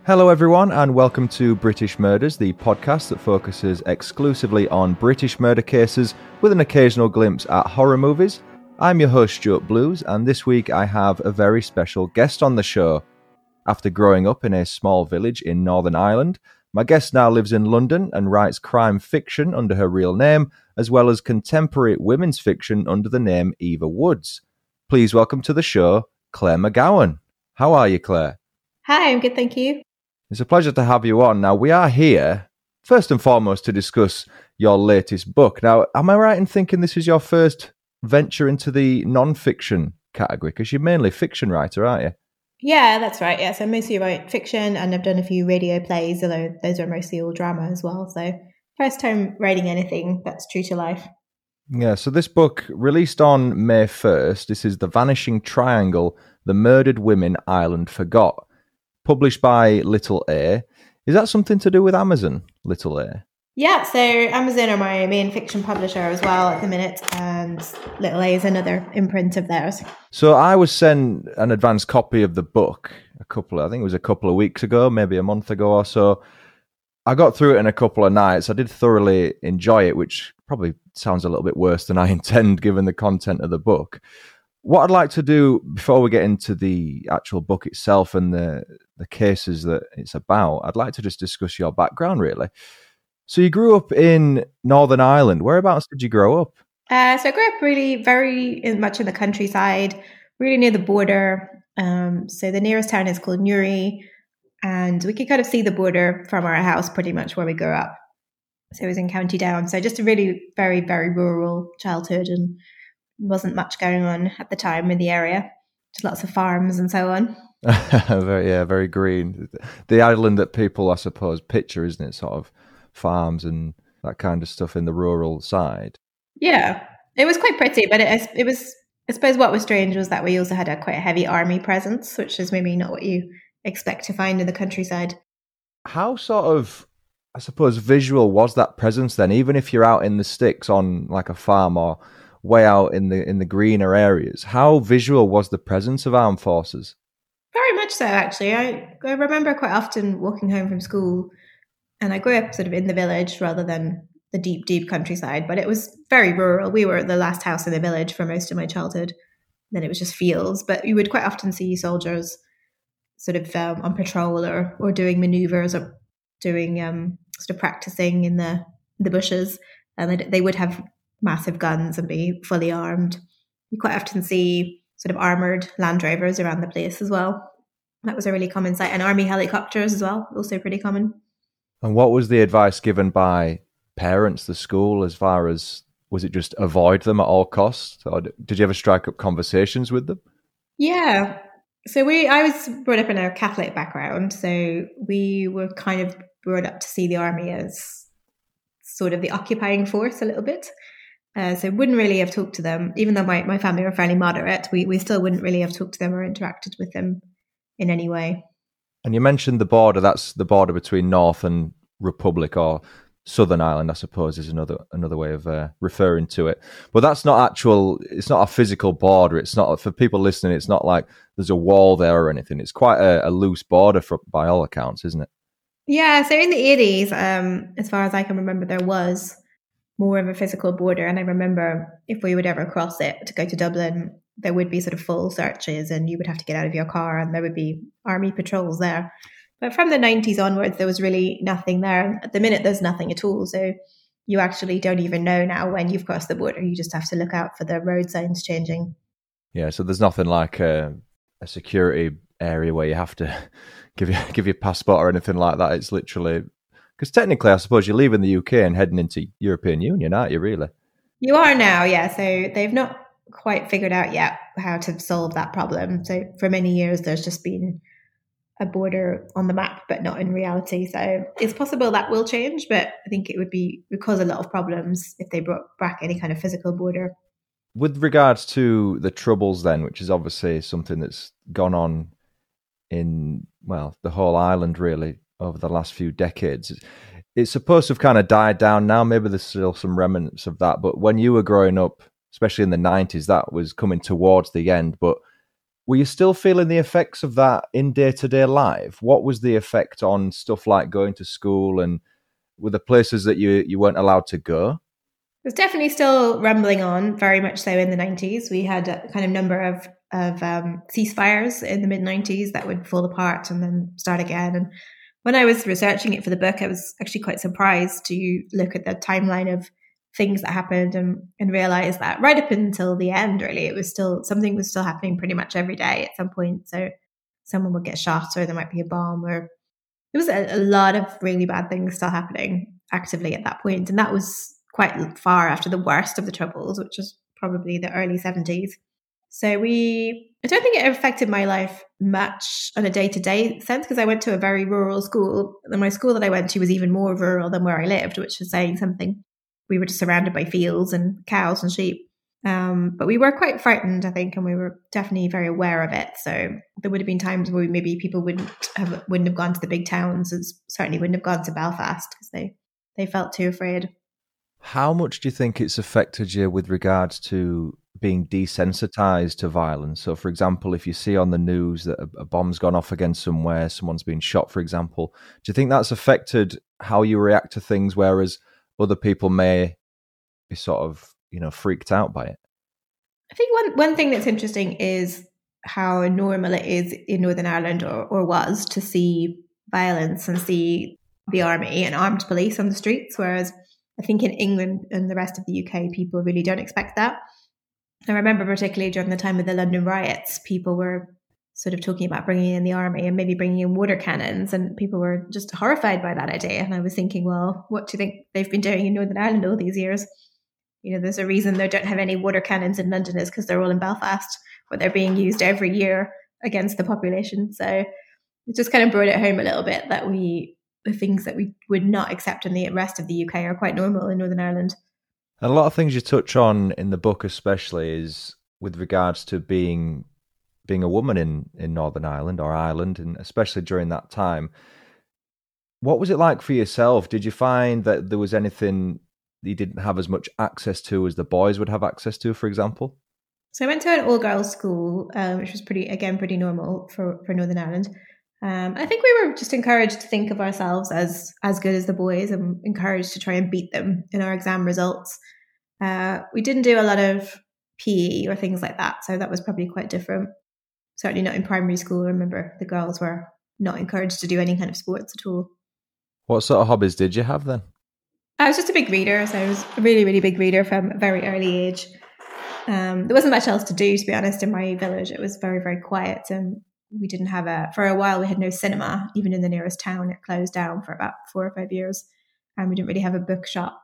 Hello everyone and welcome to British Murders, the podcast that focuses exclusively on British murder cases with an occasional glimpse at horror movies. I'm your host Stuart Blues, and this week I have a very special guest on the show. After growing up in a small village in Northern Ireland, my guest now lives in London and writes crime fiction under her real name, as well as contemporary women's fiction under the name Eva Woods. Please welcome to the show, Claire McGowan. How are you, Claire? Hi, I'm good, thank you. It's a pleasure to have you on. Now, we are here, first and foremost, to discuss your latest book. Now, am I right in thinking this is your first venture into the non-fiction category? Because you're mainly fiction writer, aren't you? Yeah, that's right. Yeah, so mostly write fiction, and I've done a few radio plays, although those are mostly all drama as well. So first time writing anything that's true to life. Yeah, so this book, released on May 1st, this is The Vanishing Triangle, The Murdered Women Ireland Forgot, published by Little A. Is that something to do with Amazon, Little A? Yeah, so Amazon are my main fiction publisher as well at the minute, and Little A is another imprint of theirs. So I was sent an advance copy of the book I think it was a couple of weeks ago, maybe a month ago or so. I got through it in a couple of nights. I did thoroughly enjoy it, which probably sounds a little bit worse than I intend given the content of the book. What I'd like to do before we get into the actual book itself and the cases that it's about, I'd like to just discuss your background, really. So you grew up in Northern Ireland. Whereabouts did you grow up? So I grew up really very much in the countryside, really near the border. So the nearest town is called Newry, and we could kind of see the border from our house pretty much where we grew up. So it was in County Down. So just a really very, very rural childhood, and wasn't much going on at the time in the area. Just lots of farms and so on. Very green. The island that people, I suppose, picture, isn't it? Sort of farms and that kind of stuff in the rural side. Yeah, it was quite pretty, but it was. I suppose what was strange was that we also had quite a heavy army presence, which is maybe not what you expect to find in the countryside. How sort of, I suppose, visual was that presence then? Even if you're out in the sticks on like a farm or way out in the greener areas, how visual was the presence of armed forces? Very much so, actually. I remember quite often walking home from school, and I grew up sort of in the village rather than the deep, deep countryside, but it was very rural. We were the last house in the village for most of my childhood. Then it was just fields, but you would quite often see soldiers sort of on patrol or doing maneuvers or doing sort of practicing in the bushes, and they would have massive guns and be fully armed. You quite often see sort of armoured Land Rovers around the place as well. That was a really common sight. And army helicopters as well, also pretty common. And what was the advice given by parents, the school, as far as, was it just avoid them at all costs? Or did you ever strike up conversations with them? Yeah. So I was brought up in a Catholic background. So we were kind of brought up to see the army as sort of the occupying force a little bit. So wouldn't really have talked to them, even though my family were fairly moderate. We still wouldn't really have talked to them or interacted with them in any way. And you mentioned the border. That's the border between North and Republic, or Southern Ireland, I suppose, is another way of referring to it. But that's not actual. It's not a physical border. It's not, for people listening, it's not like there's a wall there or anything. It's quite a loose border by all accounts, isn't it? Yeah. So in the 80s, as far as I can remember, there was more of a physical border. And I remember if we would ever cross it to go to Dublin, there would be sort of full searches and you would have to get out of your car and there would be army patrols there. But from the 90s onwards, there was really nothing there. At the minute, there's nothing at all. So you actually don't even know now when you've crossed the border. You just have to look out for the road signs changing. Yeah, so there's nothing like a security area where you have to give your passport or anything like that. It's literally... Because technically, I suppose you're leaving the UK and heading into European Union, aren't you, really? You are now, yeah. So they've not quite figured out yet how to solve that problem. So for many years, there's just been a border on the map, but not in reality. So it's possible that will change, but I think it would cause a lot of problems if they brought back any kind of physical border. With regards to the Troubles then, which is obviously something that's gone on in, well, the whole island, really, over the last few decades. It's supposed to have kind of died down now. Maybe there's still some remnants of that. But when you were growing up, especially in the 90s, that was coming towards the end. But Were you still feeling the effects of that in day-to-day life? What was the effect on stuff like going to school, and were the places that you weren't allowed to go? It was definitely still rumbling on, very much so in the 90s. We had a kind of number of ceasefires in the mid-90s that would fall apart and then start again. And when I was researching it for the book, I was actually quite surprised to look at the timeline of things that happened and realize that right up until the end, really, something was still happening pretty much every day at some point. So someone would get shot, or there might be a bomb, or there was a lot of really bad things still happening actively at that point. And that was quite far after the worst of the Troubles, which was probably the early 70s. So I don't think it affected my life much on a day-to-day sense, because I went to a very rural school. And my school that I went to was even more rural than where I lived, which was saying something. We were just surrounded by fields and cows and sheep. But we were quite frightened, I think, and we were definitely very aware of it. So there would have been times where maybe people wouldn't have gone to the big towns, and certainly wouldn't have gone to Belfast because they felt too afraid. How much do you think it's affected you with regards to being desensitized to violence? So, for example, if you see on the news that a bomb's gone off again somewhere, someone's been shot, for example, do you think that's affected how you react to things, whereas other people may be sort of, freaked out by it? I think one thing that's interesting is how normal it is in Northern Ireland, or was, to see violence and see the army and armed police on the streets, whereas I think in England and the rest of the UK, people really don't expect that. I remember particularly during the time of the London riots, people were sort of talking about bringing in the army and maybe bringing in water cannons, and people were just horrified by that idea. And I was thinking, well, what do you think they've been doing in Northern Ireland all these years? There's a reason they don't have any water cannons in London, is because they're all in Belfast, where they're being used every year against the population. So it just kind of brought it home a little bit that the things that we would not accept in the rest of the UK are quite normal in Northern Ireland. And a lot of things you touch on in the book, especially, is with regards to being a woman in Northern Ireland, or Ireland, and especially during that time. What was it like for yourself? Did you find that there was anything you didn't have as much access to as the boys would have access to, for example? So I went to an all-girls school, which was pretty normal for Northern Ireland. I think we were just encouraged to think of ourselves as good as the boys, and encouraged to try and beat them in our exam results. We didn't do a lot of PE or things like that, so that was probably quite different. Certainly not in primary school. I remember the girls were not encouraged to do any kind of sports at all. What sort of hobbies did you have then? I was just a big reader, so I was a really, really big reader from a very early age. There wasn't much else to do, to be honest, in my village. It was very, very quiet, and we didn't have for a while, we had no cinema, even in the nearest town. It closed down for about 4 or 5 years, and we didn't really have a bookshop.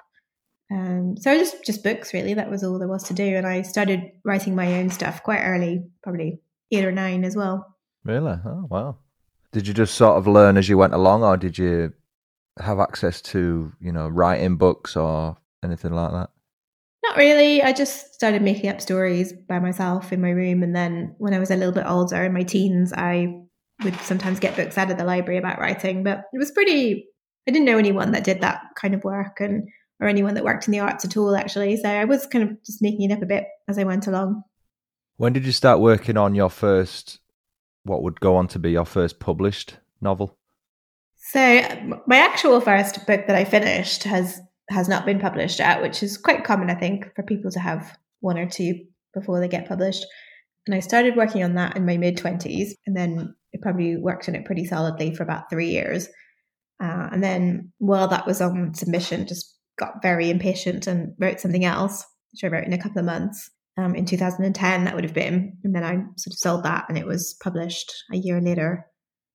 So just books, really. That was all there was to do. And I started writing my own stuff quite early, probably 8 or 9 as well. Really? Oh, wow. Did you just sort of learn as you went along, or did you have access to, writing books or anything like that? Not really. I just started making up stories by myself in my room. And then when I was a little bit older, in my teens, I would sometimes get books out of the library about writing. But it was I didn't know anyone that did that kind of work, or anyone that worked in the arts at all, actually. So I was kind of just making it up a bit as I went along. When did you start working on your first, what would go on to be your first published novel? So my actual first book that I finished has not been published yet, which is quite common, I think, for people to have 1 or 2 before they get published. And I started working on that in my mid-20s, and then I probably worked on it pretty solidly for about 3 years. And then while that was on submission, just got very impatient and wrote something else, which I wrote in a couple of months. In 2010, that would have been. And then I sort of sold that, and it was published a year later.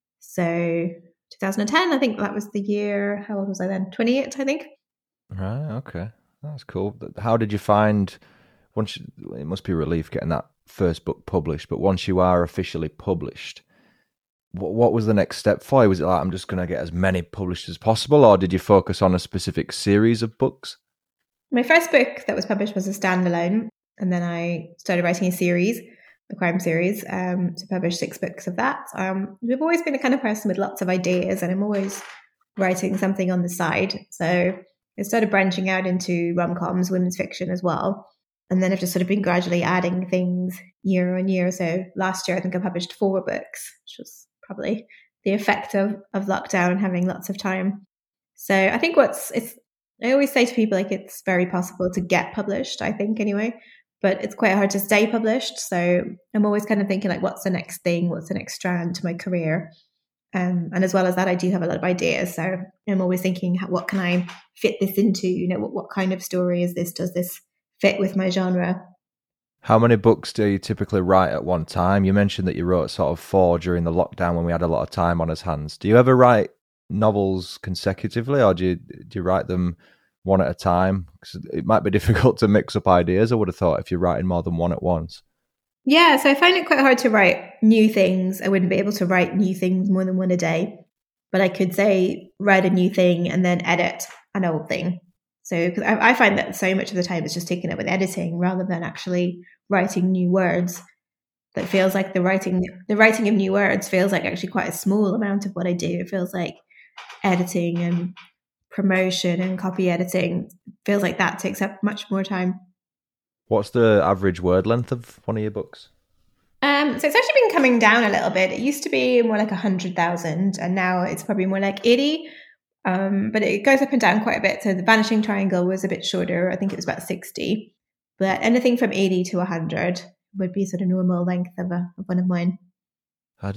So 2010, I think that was the year. How old was I then? 28, I think. Right, okay. That's cool. How did you find, it must be a relief getting that first book published, but once you are officially published, what was the next step for you? Was it like, I'm just going to get as many published as possible, or did you focus on a specific series of books? My first book that was published was a standalone, and then I started writing a series, the crime series, to publish 6 books of that. I've always been a kind of person with lots of ideas, and I'm always writing something on the side. So I started branching out into rom-coms, women's fiction as well. And then I've just sort of been gradually adding things year on year. So last year, I think I published 4 books, which was probably the effect of lockdown and having lots of time. So I think I always say to people, like, it's very possible to get published, I think anyway, but it's quite hard to stay published. So I'm always kind of thinking, like, what's the next thing? What's the next strand to my career? And as well as that, I do have a lot of ideas. So I'm always thinking, what can I fit this into? You know, what kind of story is this? Does this fit with my genre? How many books do you typically write at one time? You mentioned that you wrote sort of 4 during the lockdown when we had a lot of time on our hands. Do you ever write novels consecutively, or do you write them one at a time? Because it might be difficult to mix up ideas, I would have thought, if you're writing more than one at once. Yeah, so I find it quite hard to write new things. I wouldn't be able to write new things more than one a day, but I could say write a new thing and then edit an old thing. So cause I find that so much of the time it's just taken up with editing rather than actually writing new words. That feels like the writing of new words feels like actually quite a small amount of what I do. It feels like editing and promotion and copy editing feels like that takes up much more time. What's the average word length of one of your books? So it's actually been coming down a little bit. It used to be more like 100,000 and now it's probably more like 80. But it goes up and down quite a bit. So the Vanishing Triangle was a bit shorter. I think it was about 60. But anything from 80 to 100 would be sort of normal length of one of mine. I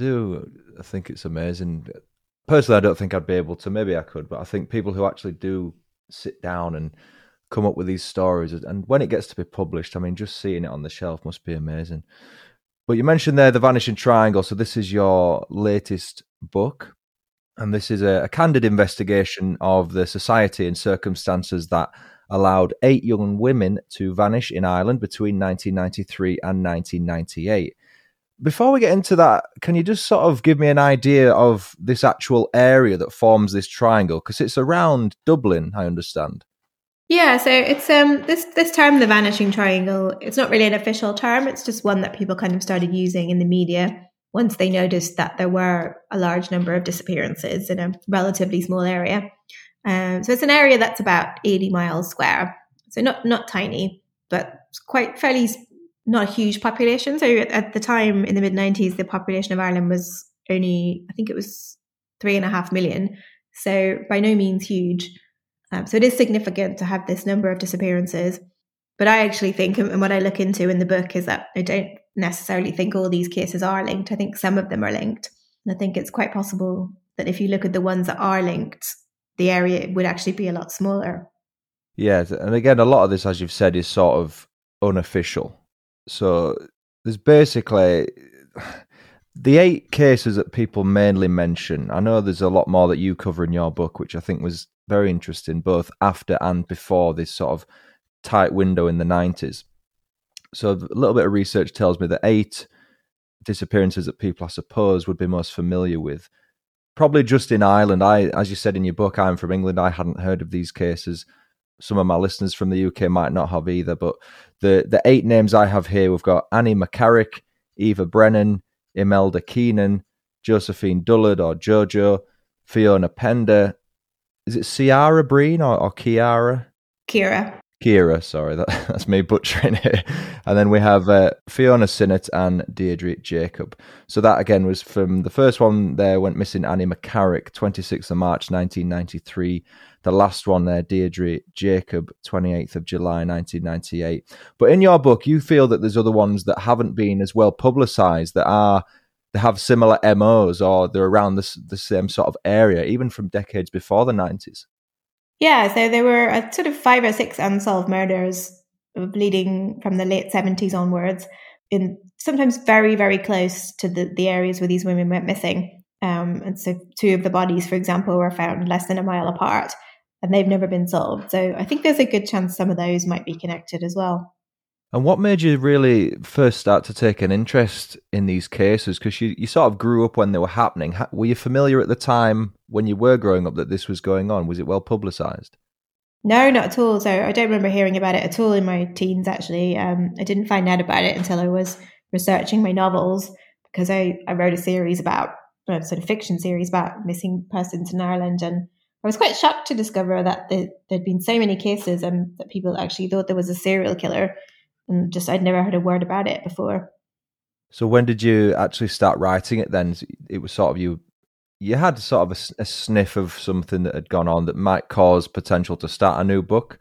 think it's amazing. Personally, I don't think I'd be able to. Maybe I could, but I think people who actually do sit down and come up with these stories, and when it gets to be published, I mean, just seeing it on the shelf must be amazing. But you mentioned there The Vanishing Triangle, so this is your latest book, and this is a candid investigation of the society and circumstances that allowed 8 young women to vanish in Ireland between 1993 and 1998. Before we get into that, can you just sort of give me an idea of this actual area that forms this triangle? Because it's around Dublin, I understand. Yeah, so it's this term, the Vanishing Triangle, it's not really an official term. It's just one that people kind of started using in the media once they noticed that there were a large number of disappearances in a relatively small area. So it's an area that's about 80 miles square. So not tiny, but quite fairly, not a huge population. So at the time in the mid-90s, the population of Ireland was only, I think it was 3.5 million. So by no means huge. So it is significant to have this number of disappearances. But I actually think, and what I look into in the book, is that I don't necessarily think all these cases are linked. I think some of them are linked. And I think it's quite possible that if you look at the ones that are linked, the area would actually be a lot smaller. Yeah, and again, a lot of this, as you've said, is sort of unofficial. So there's basically the 8 cases that people mainly mention. I know there's a lot more that you cover in your book, which I think was very interesting, both after and before this sort of tight window in the 90s. So a little bit of research tells me that 8 disappearances that people, I suppose, would be most familiar with. Probably just in Ireland. As you said in your book, I'm from England. I hadn't heard of these cases. Some of my listeners from the UK might not have either, but the 8 names I have here, we've got Annie McCarrick, Eva Brennan, Imelda Keenan, Josephine Dullard or Jojo, Fiona Pender. Is it Ciara Breen or Kiara? Kira, sorry, that's me butchering it. And then we have Fiona Sinnott and Deirdre Jacob. So that again was from the first one there, went missing Annie McCarrick, 26th of March 1993. The last one there, Deirdre Jacob, 28th of July 1998. But in your book, you feel that there's other ones that haven't been as well publicised, they have similar MOs, or they're around the same sort of area, even from decades before the 90s. Yeah, so there were a sort of 5 or 6 unsolved murders leading from the late 70s onwards, in sometimes very, very close to the areas where these women went missing. And so 2 of the bodies, for example, were found less than a mile apart, and they've never been solved. So I think there's a good chance some of those might be connected as well. And what made you really first start to take an interest in these cases? Because you sort of grew up when they were happening. Were you familiar at the time when you were growing up that this was going on? Was it well publicised? No, not at all. So I don't remember hearing about it at all in my teens, actually. I didn't find out about it until I was researching my novels, because I wrote a series about, a sort of fiction series about missing persons in Ireland. And I was quite shocked to discover that there'd been so many cases and that people actually thought there was a serial killer. and just I'd never heard a word about it before. So when did you actually start writing it then? It was sort of you had sort of a sniff of something that had gone on that might cause potential to start a new book.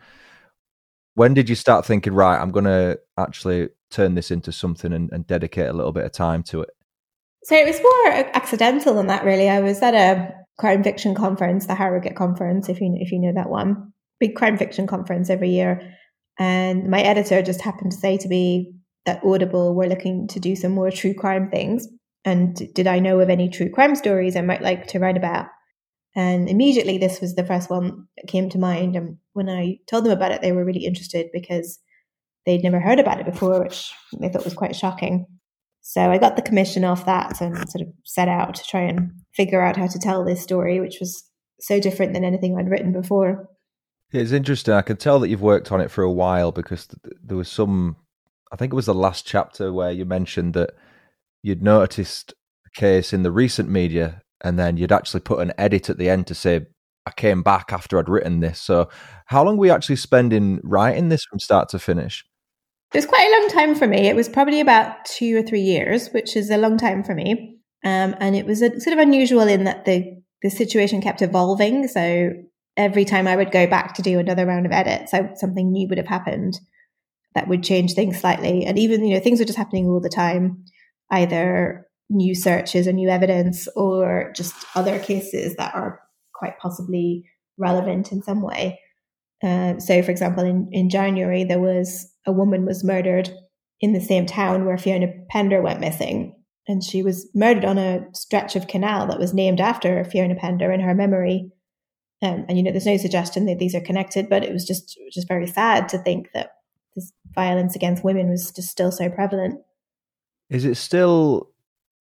When did you start thinking, right, I'm going to actually turn this into something and dedicate a little bit of time to it? So it was more accidental than that, really. I was at a crime fiction conference, the Harrogate conference, if you know that one, big crime fiction conference every year. And my editor just happened to say to me that Audible were looking to do some more true crime things. And did I know of any true crime stories I might like to write about? And immediately this was the first one that came to mind. And when I told them about it, they were really interested because they'd never heard about it before, which they thought was quite shocking. So I got the commission off that and sort of set out to try and figure out how to tell this story, which was so different than anything I'd written before. It's interesting. I can tell that you've worked on it for a while because there was I think it was the last chapter where you mentioned that you'd noticed a case in the recent media and then you'd actually put an edit at the end to say, I came back after I'd written this. So how long were you actually spending writing this from start to finish? It was quite a long time for me. It was probably about 2 or 3 years, which is a long time for me. And it was sort of unusual in that the situation kept evolving. So every time I would go back to do another round of edits, something new would have happened that would change things slightly. And even, things were just happening all the time, either new searches or new evidence or just other cases that are quite possibly relevant in some way. So, for example, in January, there was a woman was murdered in the same town where Fiona Pender went missing. And she was murdered on a stretch of canal that was named after Fiona Pender in her memory. And there's no suggestion that these are connected, but it was just very sad to think that this violence against women was just still so prevalent. Is it still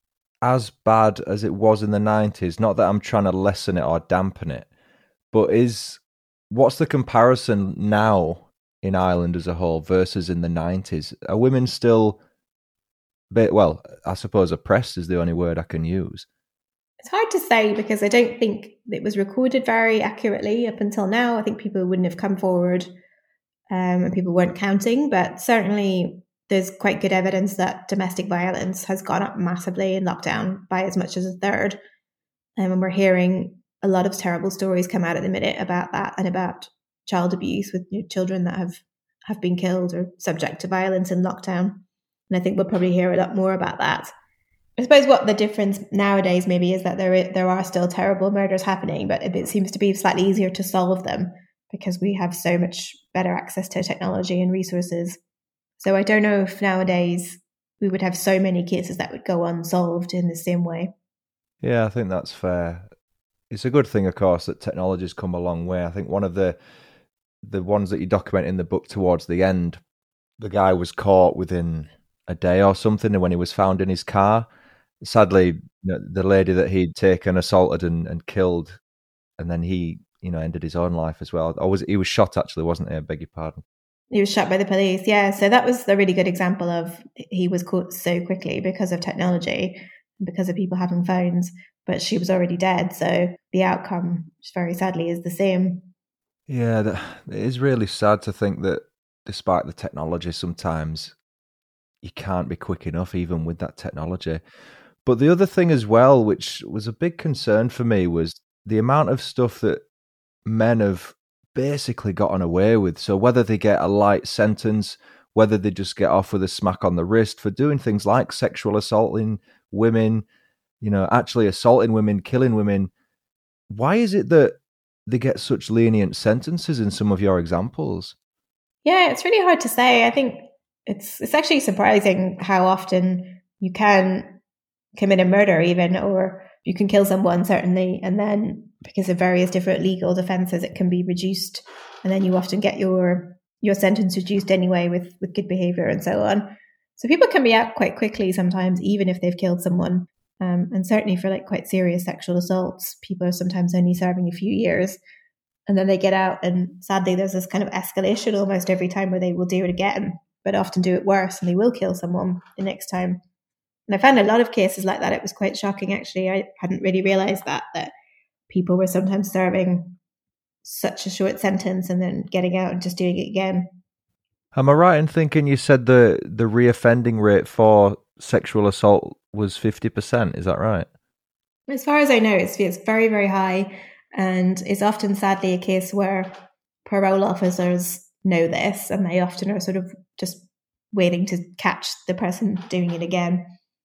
as bad as it was in the 90s? Not that I'm trying to lessen it or dampen it, but what's the comparison now in Ireland as a whole versus in the 90s? Are women still, well, I suppose oppressed is the only word I can use? It's hard to say because I don't think it was recorded very accurately up until now. I think people wouldn't have come forward and people weren't counting, but certainly there's quite good evidence that domestic violence has gone up massively in lockdown by as much as a third. And we're hearing a lot of terrible stories come out at the minute about that and about child abuse with children that have been killed or subject to violence in lockdown. And I think we'll probably hear a lot more about that. I suppose what the difference nowadays maybe is that there are still terrible murders happening, but it seems to be slightly easier to solve them because we have so much better access to technology and resources. So I don't know if nowadays we would have so many cases that would go unsolved in the same way. Yeah, I think that's fair. It's a good thing, of course, that technology's come a long way. I think one of the ones that you document in the book towards the end, the guy was caught within a day or something, and when he was found in his car, sadly, the lady that he'd taken, assaulted and killed, and then he, ended his own life as well. Or he was shot, actually, wasn't he? I beg your pardon. He was shot by the police, yeah. So that was a really good example of he was caught so quickly because of technology, because of people having phones, but she was already dead. So the outcome, very sadly, is the same. Yeah, it is really sad to think that despite the technology, sometimes you can't be quick enough, even with that technology. But the other thing as well, which was a big concern for me, was the amount of stuff that men have basically gotten away with. So whether they get a light sentence, whether they just get off with a smack on the wrist for doing things like sexual assaulting women, actually assaulting women, killing women. Why is it that they get such lenient sentences in some of your examples? Yeah, it's really hard to say. I think it's actually surprising how often you can commit a murder even, or you can kill someone, certainly, and then because of various different legal defenses, it can be reduced, and then you often get your sentence reduced anyway with good behavior and so on. So people can be out quite quickly sometimes, even if they've killed someone. And certainly for quite serious sexual assaults, people are sometimes only serving a few years, and then they get out, and sadly there's this kind of escalation almost every time where they will do it again, but often do it worse, and they will kill someone the next time. And I found a lot of cases like that. It was quite shocking, actually. I hadn't really realized that people were sometimes serving such a short sentence and then getting out and just doing it again. Am I right in thinking you said the reoffending rate for sexual assault was 50%? Is that right? As far as I know, it's very, very high, and it's often sadly a case where parole officers know this, and they often are sort of just waiting to catch the person doing it again.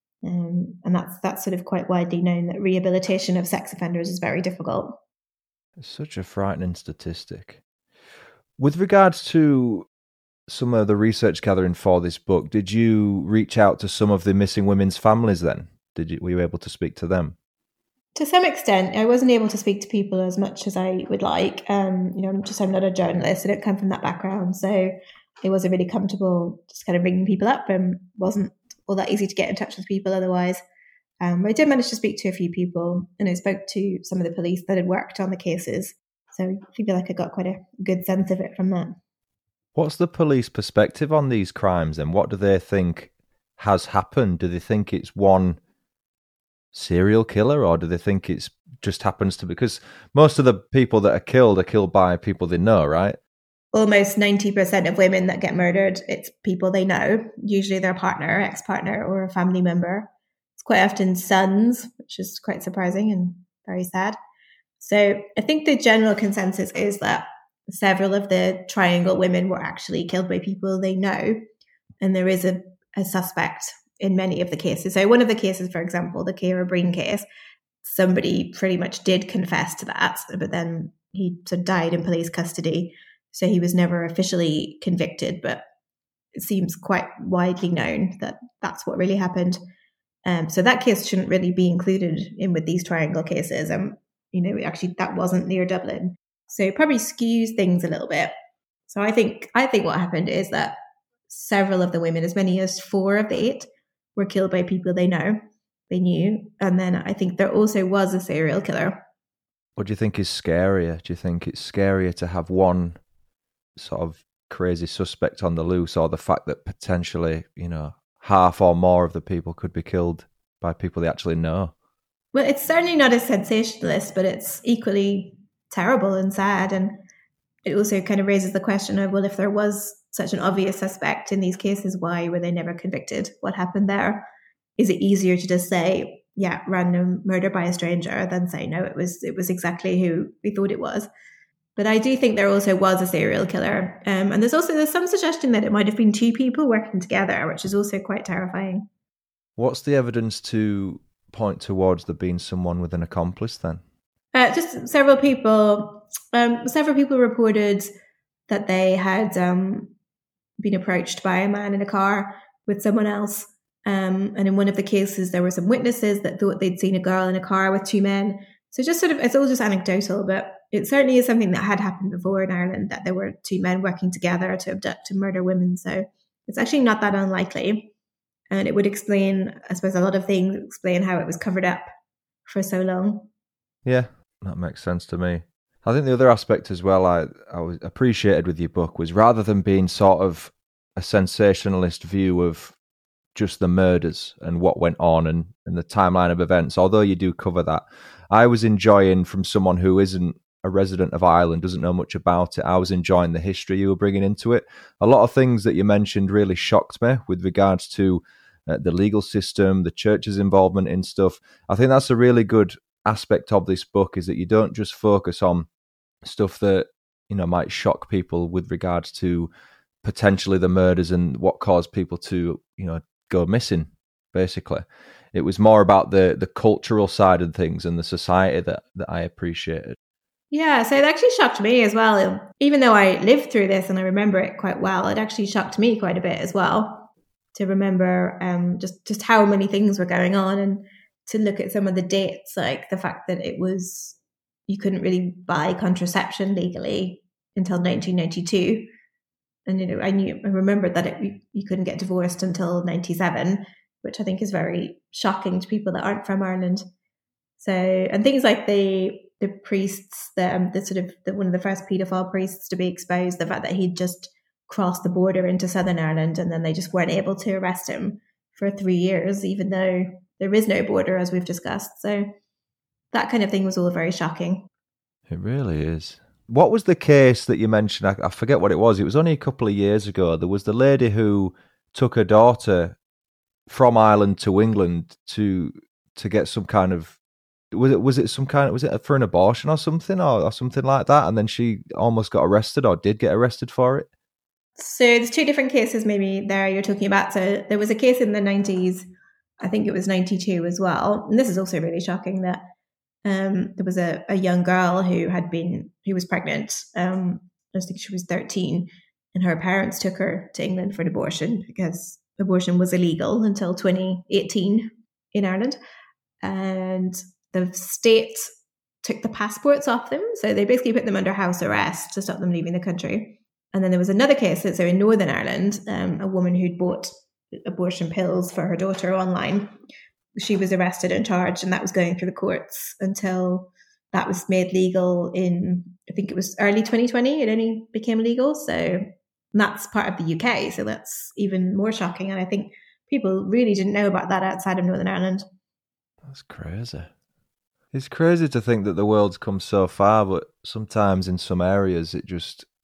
And that's sort of quite widely known that rehabilitation of sex offenders is very difficult. It's such a frightening statistic. With regards to some of the research gathering for this book, did you reach out to some of the missing women's families then? Were you able to speak to them? To some extent, I wasn't able to speak to people as much as I would like. I'm not a journalist. I don't come from that background, so it wasn't really comfortable just kind of ringing people up, and wasn't all that easy to get in touch with people otherwise. I did manage to speak to a few people, and I spoke to some of the police that had worked on the cases. So I feel like I got quite a good sense of it from that. What's the police perspective on these crimes and what do they think has happened? Do they think it's one serial killer, or do they think it's just happens to, because most of the people that are killed by people they know, right? Almost 90% of women that get murdered, it's people they know, usually their partner, ex-partner, or a family member. It's quite often sons, which is quite surprising and very sad. So I think the general consensus is that several of the Triangle women were actually killed by people they know, and there is a suspect in many of the cases. So one of the cases, for example, the Kira Breen case, somebody pretty much did confess to that, but then he sort of died in police custody. So he was never officially convicted, but it seems quite widely known that that's what really happened. So that case shouldn't really be included in with these Triangle cases. Actually that wasn't near Dublin. So it probably skews things a little bit. So I think what happened is that several of the women, as many as 4 of the 8, were killed by people they knew. And then I think there also was a serial killer. What do you think is scarier? Do you think it's scarier to have one sort of crazy suspect on the loose, or the fact that potentially, half or more of the people could be killed by people they actually know? Well, it's certainly not as sensationalist, but it's equally terrible and sad. And it also kind of raises the question of, well, if there was such an obvious suspect in these cases, why were they never convicted? What happened there? Is it easier to just say, yeah, random murder by a stranger, than say, no, it was exactly who we thought it was? But I do think there also was a serial killer. And there's some suggestion that it might have been 2 people working together, which is also quite terrifying. What's the evidence to point towards there being someone with an accomplice then? Just several people reported that they had been approached by a man in a car with someone else. And in one of the cases, there were some witnesses that thought they'd seen a girl in a car with 2 men. So just sort of, it's all just anecdotal, but it certainly is something that had happened before in Ireland, that there were 2 men working together to abduct and murder women. So it's actually not that unlikely. And it would explain, I suppose, a lot of things, explain how it was covered up for so long. Yeah, that makes sense to me. I think the other aspect as well I was appreciated with your book was, rather than being sort of a sensationalist view of just the murders and what went on and the timeline of events, although you do cover that, I was enjoying, from someone who isn't a resident of Ireland, doesn't know much about it, I was enjoying the history you were bringing into it. A lot of things that you mentioned really shocked me with regards to the legal system, the church's involvement in stuff. I think that's a really good aspect of this book, is that you don't just focus on stuff that might shock people with regards to potentially the murders and what caused people to go missing. Basically, it was more about the cultural side of things and the society that I appreciated. Yeah, so it actually shocked me as well. Even though I lived through this and I remember it quite well, it actually shocked me quite a bit as well to remember just how many things were going on, and to look at some of the dates, like the fact that you couldn't really buy contraception legally until 1992. And I remembered that you couldn't get divorced until 97, which I think is very shocking to people that aren't from Ireland. So, and things like the priests, the sort of one of the first paedophile priests to be exposed, the fact that he'd just crossed the border into Southern Ireland, and then they just weren't able to arrest him for 3 years, even though there is no border, as we've discussed. So that kind of thing was all very shocking. It really is. What was the case that you mentioned? I forget what it was. It was only a couple of years ago. There was the lady who took her daughter from Ireland to England to get some kind of was it some kind of, was it for an abortion or something or something like that, and then she almost got arrested or did get arrested for it. So there's two different cases maybe there you're talking about. So there was a case in the 90s, I think it was 92 as well. And this is also really shocking that there was a young girl who was pregnant. I think she was 13, and her parents took her to England for an abortion because abortion was illegal until 2018 in Ireland. And the state took the passports off them. So they basically put them under house arrest to stop them leaving the country. And then there was another case, so in Northern Ireland, a woman who'd bought abortion pills for her daughter online. She was arrested and charged, and that was going through the courts until that was made legal in, I think it was early 2020. It only became legal. So that's part of the UK. So that's even more shocking. And I think people really didn't know about that outside of Northern Ireland. That's crazy. It's crazy to think that the world's come so far, but sometimes in some areas it's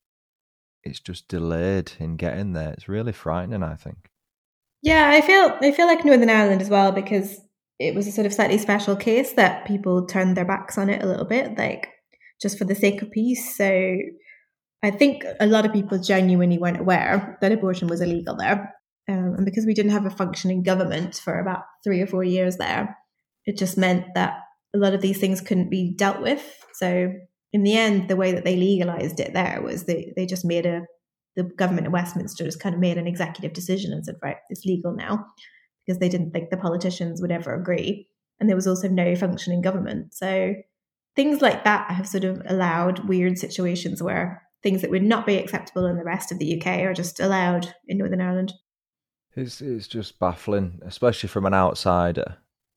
just delayed in getting there. It's really frightening, I think. Yeah, I feel like Northern Ireland as well, because it was a sort of slightly special case that people turned their backs on it a little bit, like just for the sake of peace. So I think a lot of people genuinely weren't aware that abortion was illegal there. And because we didn't have a functioning government for about 3 or 4 years there, it just meant that a lot of these things couldn't be dealt with. So in the end, the way that they legalized it there was they just made the government of Westminster just kind of made an executive decision and said, right, it's legal now, because they didn't think the politicians would ever agree. And there was also no functioning government. So things like that have sort of allowed weird situations where things that would not be acceptable in the rest of the UK are just allowed in Northern Ireland. It's just baffling, especially from an outsider.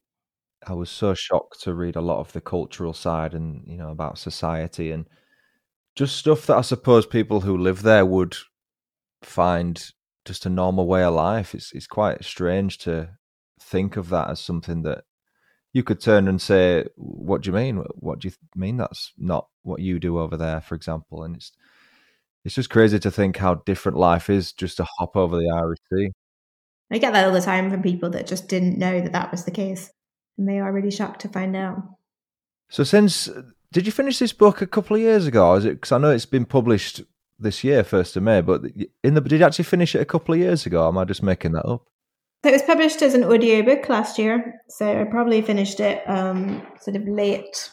I was so shocked to read a lot of the cultural side and, about society and just stuff that I suppose people who live there would find just a normal way of life. It's quite strange to think of that as something that you could turn and say, what do you mean? What do you mean that's not what you do over there, for example? And it's just crazy to think how different life is just to hop over the Irish Sea. I get that all the time from people that just didn't know that was the case. And they are really shocked to find out. So did you finish this book a couple of years ago? Or is it, because I know it's been published this year, 1st of May, but did you actually finish it a couple of years ago? Or am I just making that up? So it was published as an audiobook last year. So I probably finished it sort of late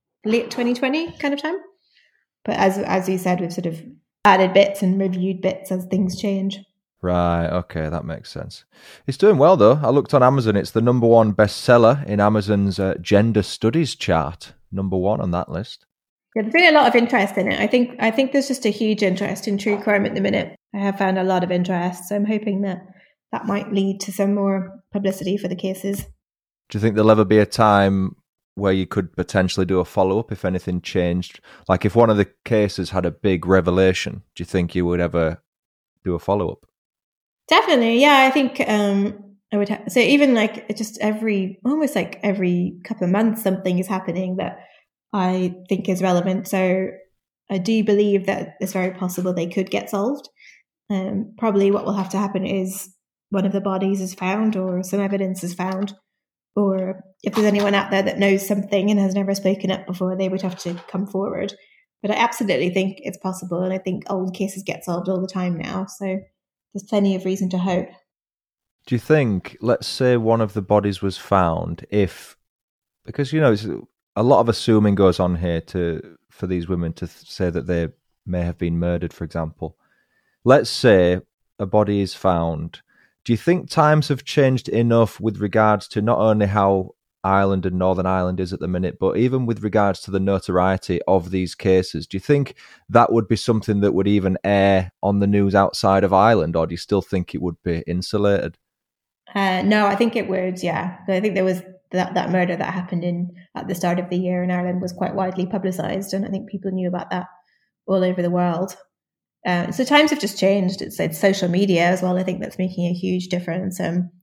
2020 kind of time. But as you said, we've sort of added bits and reviewed bits as things change. Right, okay, that makes sense. It's doing well, though. I looked on Amazon. It's the #1 bestseller in Amazon's gender studies chart. #1 on that list. Yeah, there's been a lot of interest in it. I think there's just a huge interest in true crime at the minute. I have found a lot of interest, so I'm hoping that might lead to some more publicity for the cases. Do you think there'll ever be a time where you could potentially do a follow-up if anything changed? Like if one of the cases had a big revelation, do you think you would ever do a follow-up? Definitely, yeah. I think I would so even like just almost like every couple of months something is happening that I think is relevant. So I do believe that it's very possible they could get solved. Probably what will have to happen is one of the bodies is found or some evidence is found, or if there's anyone out there that knows something and has never spoken up before, they would have to come forward. But I absolutely think it's possible, and I think old cases get solved all the time now. So there's plenty of reason to hope. Do you think, let's say one of the bodies was found, because a lot of assuming goes on here for these women to say that they may have been murdered, for example. Let's say a body is found. Do you think times have changed enough with regards to not only how Ireland and Northern Ireland is at the minute, but even with regards to the notoriety of these cases? Do you think that would be something that would even air on the news outside of Ireland, or do you still think it would be insulated? No, I think it would, yeah. I think there was that murder that happened at the start of the year in Ireland was quite widely publicised, and I think people knew about that all over the world. So times have just changed. It's social media as well. I think that's making a huge difference.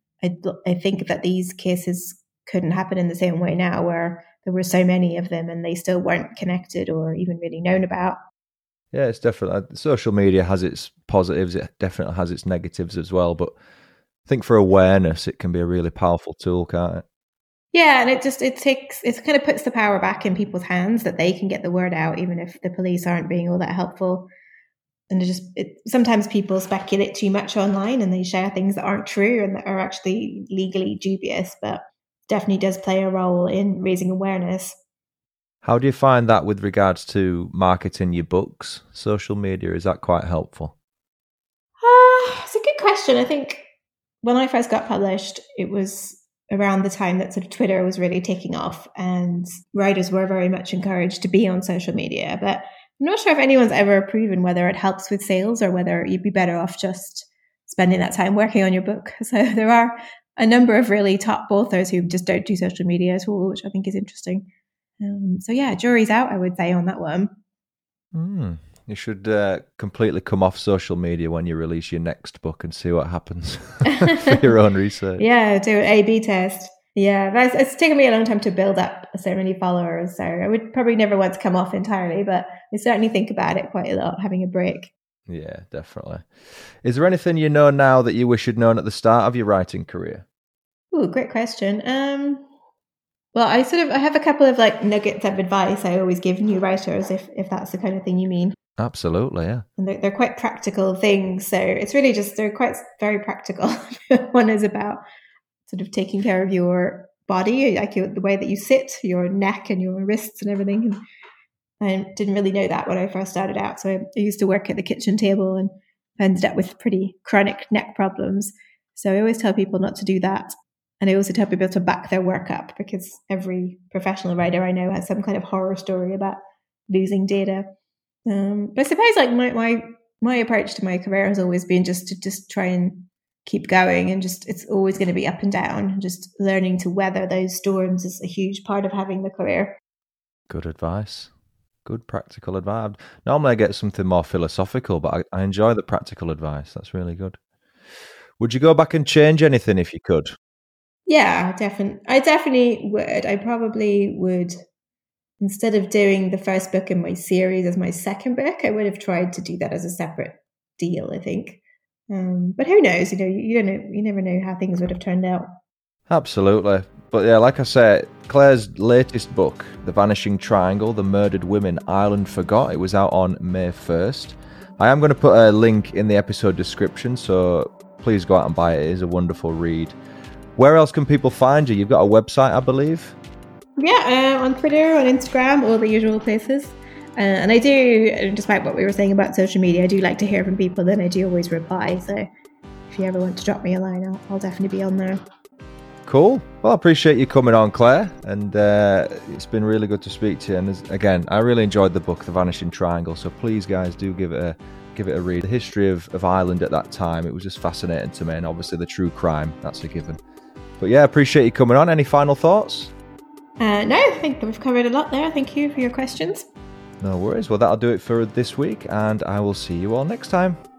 I think that these cases couldn't happen in the same way now, where there were so many of them and they still weren't connected or even really known about. Yeah, it's definitely, social media has its positives, it definitely has its negatives as well, but I think for awareness, it can be a really powerful tool, can't it? Yeah, and it kind of puts the power back in people's hands that they can get the word out, even if the police aren't being all that helpful. And sometimes people speculate too much online and they share things that aren't true and that are actually legally dubious, but definitely does play a role in raising awareness. How do you find that with regards to marketing your books? Social media, is that quite helpful? It's a good question. I think when I first got published, it was around the time that sort of Twitter was really taking off and writers were very much encouraged to be on social media. But I'm not sure if anyone's ever proven whether it helps with sales or whether you'd be better off just spending that time working on your book. So there are a number of really top authors who just don't do social media at all, which I think is interesting. So yeah, jury's out, I would say, on that one. You should completely come off social media when you release your next book and see what happens for your own research. Yeah, do an A/B test. Yeah, but it's taken me a long time to build up so many followers. So I would probably never want to come off entirely, but I certainly think about it quite a lot, having a break. Yeah, definitely. Is there anything you know now that you wish you'd known at the start of your writing career? Oh, great question. Well, I have a couple of like nuggets of advice I always give new writers, if that's the kind of thing you mean. Absolutely, yeah. And they're quite practical things. So it's really just, they're quite very practical. One is about sort of taking care of your body, like the way that you sit, your neck and your wrists and everything. And I didn't really know that when I first started out. So I used to work at the kitchen table and ended up with pretty chronic neck problems. So I always tell people not to do that. And I also tell people to back their work up, because every professional writer I know has some kind of horror story about losing data. But I suppose like my approach to my career has always been just to try and keep going, and just, it's always going to be up and down. Just learning to weather those storms is a huge part of having the career. Good advice. Good practical advice. Normally I get something more philosophical, but I enjoy the practical advice. That's really good. Would you go back and change anything if you could? Yeah, I definitely would. I probably would, instead of doing the first book in my series as my second book, I would have tried to do that as a separate deal, I think. But who knows? You don't know. You never know how things would have turned out. Absolutely. But yeah, like I said, Claire's latest book, The Vanishing Triangle, The Murdered Women Ireland Forgot, it was out on May 1st. I am going to put a link in the episode description, so please go out and buy it. It is a wonderful read. Where else can people find you? You've got a website, I believe. Yeah, on Twitter, on Instagram, all the usual places. And I do, despite what we were saying about social media, I do like to hear from people, then I do always reply. So if you ever want to drop me a line, I'll definitely be on there. Cool. Well, I appreciate you coming on, Claire, and it's been really good to speak to you. And again, I really enjoyed the book, The Vanishing Triangle, so please, guys, do give it a read. The history of Ireland at that time, it was just fascinating to me, and obviously the true crime, that's a given. But yeah, appreciate you coming on. Any final thoughts? No, I think we've covered a lot there. Thank you for your questions. No worries. Well, that'll do it for this week, and I will see you all next time.